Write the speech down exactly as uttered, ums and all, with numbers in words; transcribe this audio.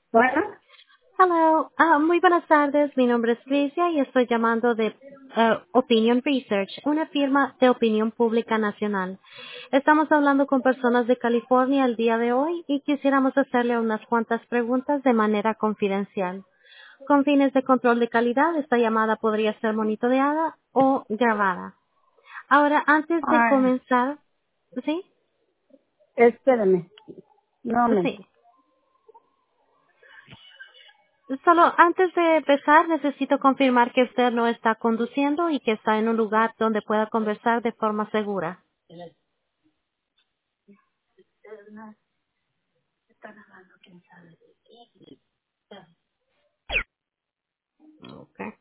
Bueno, Hello, ah, muy buenas tardes. Mi nombre es Grecia y estoy llamando de eh, Opinion Research, una firma de opinión pública nacional. Estamos hablando con personas de California el día de hoy y quisiéramos hacerle unas cuantas preguntas de manera confidencial. Con fines de control de calidad, esta llamada podría ser monitoreada o grabada. Ahora, antes de ay, comenzar, ¿sí? espérame, no me. Sí. Solo antes de empezar, necesito confirmar que usted no está conduciendo y que está en un lugar donde pueda conversar de forma segura. Okay.